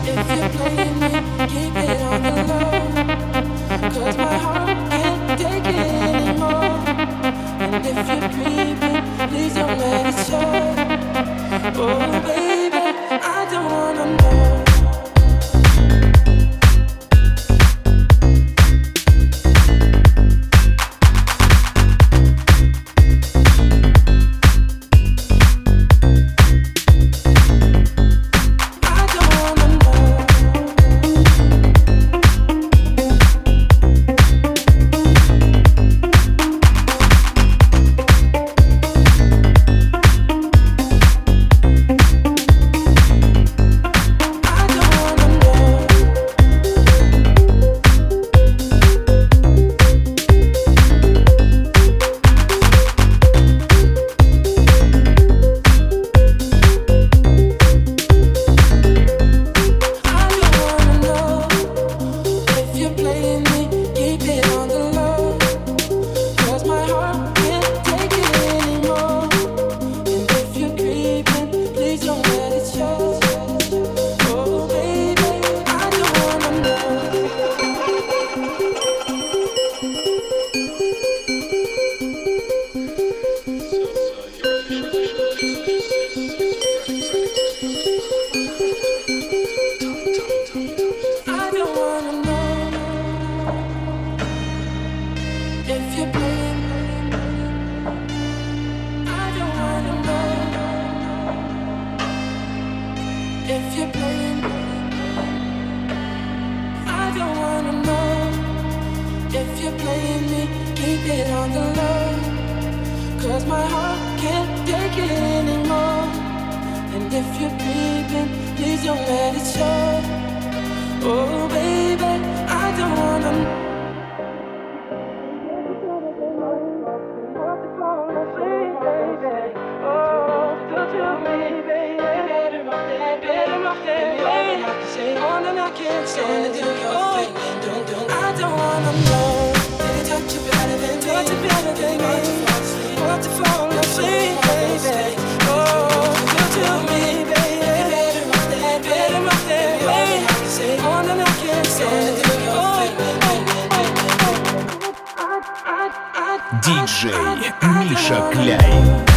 If you're playing me, keep it on the low. 'Cause my heart can't take it anymore. And if you're creeping, please don't let it show. Oh baby, I don't wanna know. If you're playing, I don't wanna know. If you're playing me, keep it on the low. 'Cause my heart can't take it anymore. And if you're creeping, please don't let it show. Oh baby, I don't wanna know. I can't stand it. Oh, I don't wanna know. Did he touch you better than me? Touch you better than me? Want to fall asleep, baby? Oh, you tell me, baby. Better off that way. Oh, then I can't stand it. Диджей Миша Кляйн.